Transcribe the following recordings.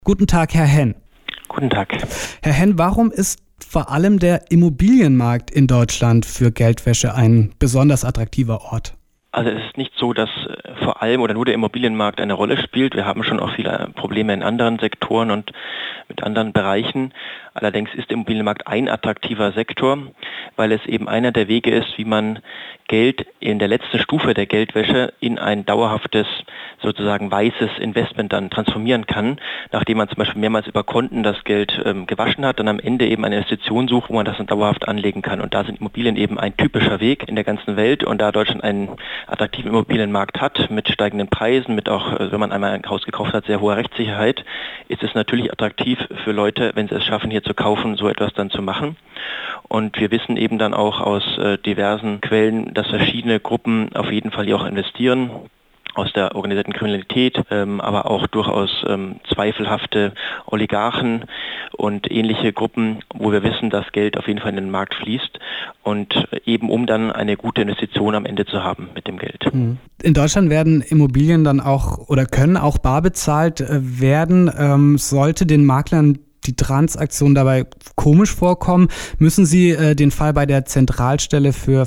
Guten Tag, Herr Henn. Guten Tag. Herr Henn, warum ist vor allem der Immobilienmarkt in Deutschland für Geldwäsche ein besonders attraktiver Ort? Also es ist nicht so, dass vor allem oder nur der Immobilienmarkt eine Rolle spielt. Wir haben schon auch viele Probleme in anderen Sektoren und mit anderen Bereichen. Allerdings ist der Immobilienmarkt ein attraktiver Sektor, weil es eben einer der Wege ist, wie man Geld in der letzten Stufe der Geldwäsche in ein dauerhaftes, sozusagen weißes Investment dann transformieren kann, nachdem man zum Beispiel mehrmals über Konten das Geld gewaschen hat, dann am Ende eben eine Investition sucht, wo man das dann dauerhaft anlegen kann. Und da sind Immobilien eben ein typischer Weg in der ganzen Welt. Und da Deutschland einen attraktiven Immobilienmarkt hat, mit steigenden Preisen, mit auch, wenn man einmal ein Haus gekauft hat, sehr hoher Rechtssicherheit, ist es natürlich attraktiv für Leute, wenn sie es schaffen, hier zu kaufen, so etwas dann zu machen. Und wir wissen eben dann auch aus diversen Quellen, dass verschiedene Gruppen auf jeden Fall hier auch investieren, aus der organisierten Kriminalität, aber auch durchaus zweifelhafte Oligarchen und ähnliche Gruppen, wo wir wissen, dass Geld auf jeden Fall in den Markt fließt und eben um dann eine gute Investition am Ende zu haben mit dem Geld. In Deutschland werden Immobilien dann auch oder können auch bar bezahlt werden. Sollte den Maklern die Transaktion dabei komisch vorkommen, müssen Sie den Fall bei der Zentralstelle für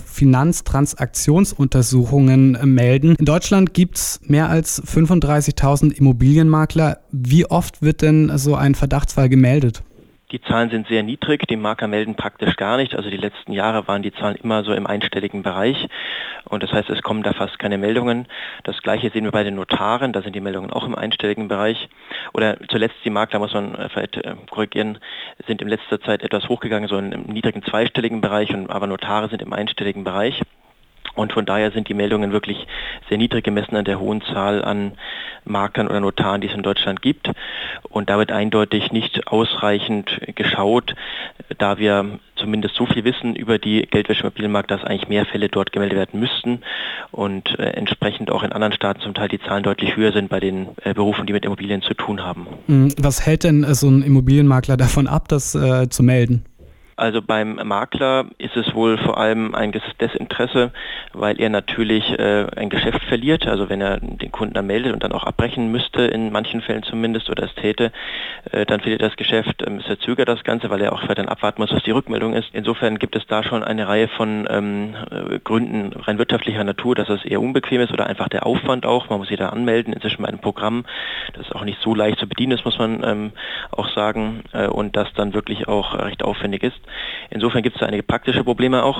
Finanztransaktionsuntersuchungen melden. In Deutschland gibt es mehr als 35.000 Immobilienmakler. Wie oft wird denn so ein Verdachtsfall gemeldet? Die Zahlen sind sehr niedrig, die Makler melden praktisch gar nicht. Also die letzten Jahre waren die Zahlen immer so im einstelligen Bereich. Und das heißt, es kommen da fast keine Meldungen. Das Gleiche sehen wir bei den Notaren, da sind die Meldungen auch im einstelligen Bereich. Oder zuletzt die Makler, muss man vielleicht korrigieren, sind in letzter Zeit etwas hochgegangen, so im niedrigen zweistelligen Bereich, aber Notare sind im einstelligen Bereich. Und von daher sind die Meldungen wirklich sehr niedrig gemessen an der hohen Zahl an Maklern oder Notaren, die es in Deutschland gibt. Und da wird eindeutig nicht ausreichend geschaut, da wir zumindest so viel wissen über die Geldwäsche im Immobilienmarkt, dass eigentlich mehr Fälle dort gemeldet werden müssten und entsprechend auch in anderen Staaten zum Teil die Zahlen deutlich höher sind bei den Berufen, die mit Immobilien zu tun haben. Was hält denn so ein Immobilienmakler davon ab, das zu melden? Also beim Makler ist es wohl vor allem ein Desinteresse, weil er natürlich ein Geschäft verliert. Also wenn er den Kunden dann meldet und dann auch abbrechen müsste, in manchen Fällen zumindest, oder es täte, dann verliert das Geschäft. Es verzögert das Ganze, weil er auch dann abwarten muss, was die Rückmeldung ist. Insofern gibt es da schon eine Reihe von Gründen rein wirtschaftlicher Natur, dass es eher unbequem ist oder einfach der Aufwand auch. Man muss sich da anmelden, inzwischen bei einem Programm, das auch nicht so leicht zu bedienen ist, muss man auch sagen, und das dann wirklich auch recht aufwendig ist. Insofern gibt es da einige praktische Probleme auch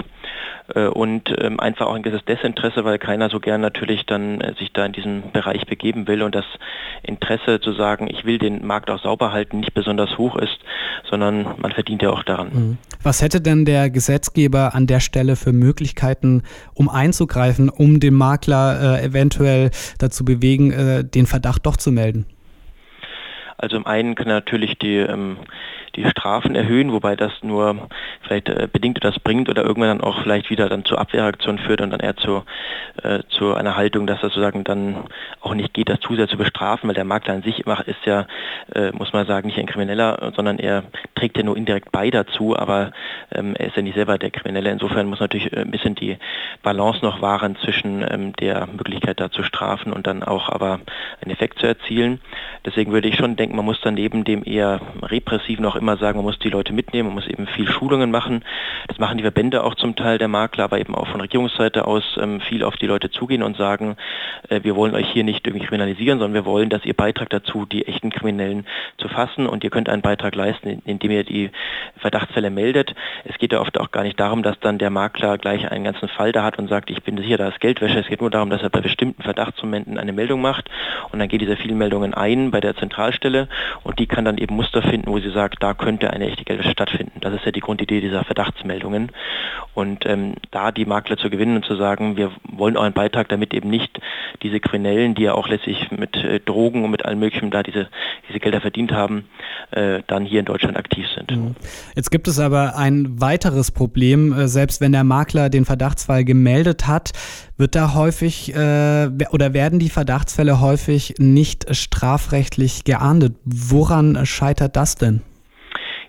und einfach auch ein gewisses Desinteresse, weil keiner so gern natürlich dann sich da in diesen Bereich begeben will und das Interesse zu sagen, ich will den Markt auch sauber halten, nicht besonders hoch ist, sondern man verdient ja auch daran. Was hätte denn der Gesetzgeber an der Stelle für Möglichkeiten, um einzugreifen, um den Makler eventuell dazu bewegen, den Verdacht doch zu melden? Also im einen kann natürlich die Strafen erhöhen, wobei das nur vielleicht bedingt etwas bringt oder irgendwann dann auch vielleicht wieder dann zur Abwehrreaktion führt und dann eher zu einer Haltung, dass das sozusagen dann auch nicht geht, das zu sehr zu bestrafen, weil der Makler an sich ist ja, muss man sagen, nicht ein Krimineller, sondern er trägt ja nur indirekt bei dazu, aber er ist ja nicht selber der Kriminelle. Insofern muss natürlich ein bisschen die Balance noch wahren zwischen der Möglichkeit da zu strafen und dann auch aber einen Effekt zu erzielen. Deswegen würde ich schon denken, man muss dann neben dem eher repressiven auch immer sagen, man muss die Leute mitnehmen, man muss eben viel Schulungen machen. Das machen die Verbände auch zum Teil der Makler, aber eben auch von Regierungsseite aus viel auf die Leute zugehen und sagen, wir wollen euch hier nicht irgendwie kriminalisieren, sondern wir wollen, dass ihr Beitragt dazu, die echten Kriminellen zu fassen und ihr könnt einen Beitrag leisten, indem ihr die Verdachtsfälle meldet. Es geht ja oft auch gar nicht darum, dass dann der Makler gleich einen ganzen Fall da hat und sagt, ich bin sicher, da ist Geldwäsche. Es geht nur darum, dass er bei bestimmten Verdachtsmomenten eine Meldung macht und dann geht diese vielen Meldungen ein bei der Zentralstelle und die kann dann eben Muster finden, wo sie sagt, da könnte eine echte Geldwäsche stattfinden. Das ist ja die Grundidee dieser Verdachtsmeldungen. Und da die Makler zu gewinnen und zu sagen, wir wollen auch einen Beitrag, damit eben nicht diese Kriminellen, die ja auch letztlich mit Drogen und mit allem Möglichen da diese Gelder verdient haben, dann hier in Deutschland aktiv sind. Jetzt gibt es aber ein weiteres Problem. Selbst wenn der Makler den Verdachtsfall gemeldet hat, wird da häufig oder werden die Verdachtsfälle häufig nicht strafrechtlich geahndet. Woran scheitert das denn?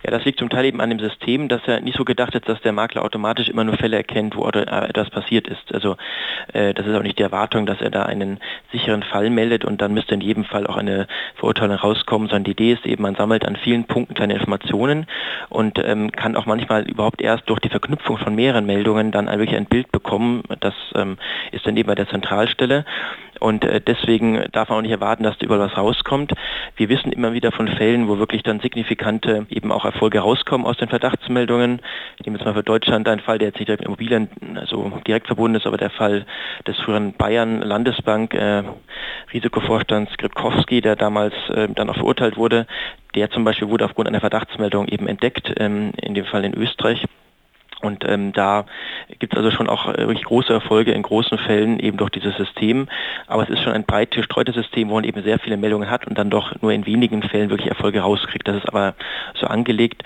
Ja, das liegt zum Teil eben an dem System, dass er nicht so gedacht ist, dass der Makler automatisch immer nur Fälle erkennt, wo etwas passiert ist. Also das ist auch nicht die Erwartung, dass er da einen sicheren Fall meldet und dann müsste in jedem Fall auch eine Verurteilung rauskommen, sondern die Idee ist eben, man sammelt an vielen Punkten kleine Informationen und kann auch manchmal überhaupt erst durch die Verknüpfung von mehreren Meldungen dann wirklich ein Bild bekommen. Das ist dann eben bei der Zentralstelle. Und deswegen darf man auch nicht erwarten, dass da überall was rauskommt. Wir wissen immer wieder von Fällen, wo wirklich dann signifikante eben auch Erfolge rauskommen aus den Verdachtsmeldungen. Ich nehme jetzt mal für Deutschland einen Fall, der jetzt nicht direkt mit Immobilien also direkt verbunden ist, aber der Fall des früheren Bayern Landesbank Risikovorstands Skripkowski, der damals dann auch verurteilt wurde. Der zum Beispiel wurde aufgrund einer Verdachtsmeldung eben entdeckt, in dem Fall in Österreich. Und da gibt es also schon auch wirklich große Erfolge in großen Fällen eben durch dieses System. Aber es ist schon ein breit gestreutes System, wo man eben sehr viele Meldungen hat und dann doch nur in wenigen Fällen wirklich Erfolge rauskriegt. Das ist aber so angelegt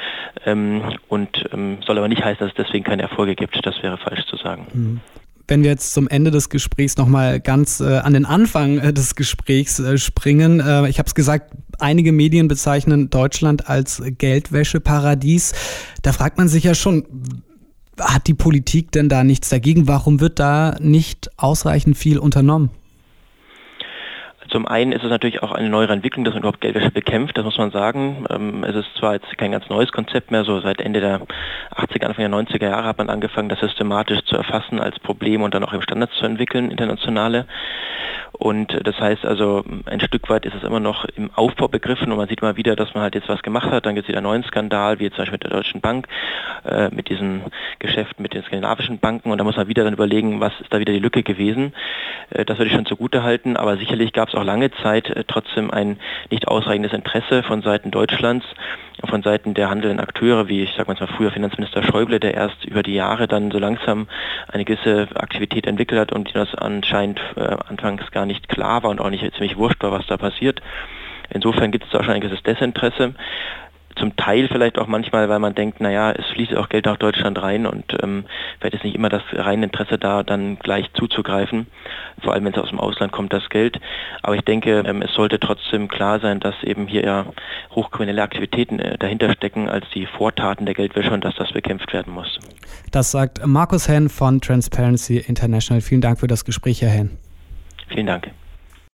soll aber nicht heißen, dass es deswegen keine Erfolge gibt. Das wäre falsch zu sagen. Wenn wir jetzt zum Ende des Gesprächs nochmal ganz an den Anfang des Gesprächs springen. Ich habe es gesagt, einige Medien bezeichnen Deutschland als Geldwäscheparadies. Da fragt man sich ja schon, hat die Politik denn da nichts dagegen? Warum wird da nicht ausreichend viel unternommen? Zum einen ist es natürlich auch eine neuere Entwicklung, dass man überhaupt Geldwäsche bekämpft, das muss man sagen. Es ist zwar jetzt kein ganz neues Konzept mehr, so seit Ende der 80er, Anfang der 90er Jahre hat man angefangen, das systematisch zu erfassen als Problem und dann auch im Standards zu entwickeln, internationale. Und das heißt also, ein Stück weit ist es immer noch im Aufbau begriffen und man sieht immer wieder, dass man halt jetzt was gemacht hat. Dann gibt es wieder einen neuen Skandal, wie jetzt zum Beispiel mit der Deutschen Bank, mit diesen Geschäften mit den skandinavischen Banken. Und da muss man wieder dann überlegen, was ist da wieder die Lücke gewesen. Das würde ich schon zugute halten, aber sicherlich gab es auch lange Zeit trotzdem ein nicht ausreichendes Interesse von Seiten Deutschlands, von Seiten der handelnden Akteure, wie ich sage mal früher Finanzminister Schäuble, der erst über die Jahre dann so langsam eine gewisse Aktivität entwickelt hat und das anscheinend anfangs gar nicht klar war und auch nicht ziemlich wurscht war, was da passiert. Insofern gibt es da schon ein gewisses Desinteresse. Zum Teil vielleicht auch manchmal, weil man denkt, naja, es fließt auch Geld nach Deutschland rein und vielleicht ist nicht immer das reine Interesse da, dann gleich zuzugreifen, vor allem wenn es aus dem Ausland kommt, das Geld. Aber ich denke, es sollte trotzdem klar sein, dass eben hier ja hochkriminelle Aktivitäten dahinter stecken als die Vortaten der Geldwäsche und dass das bekämpft werden muss. Das sagt Markus Henn von Transparency International. Vielen Dank für das Gespräch, Herr Henn. Vielen Dank.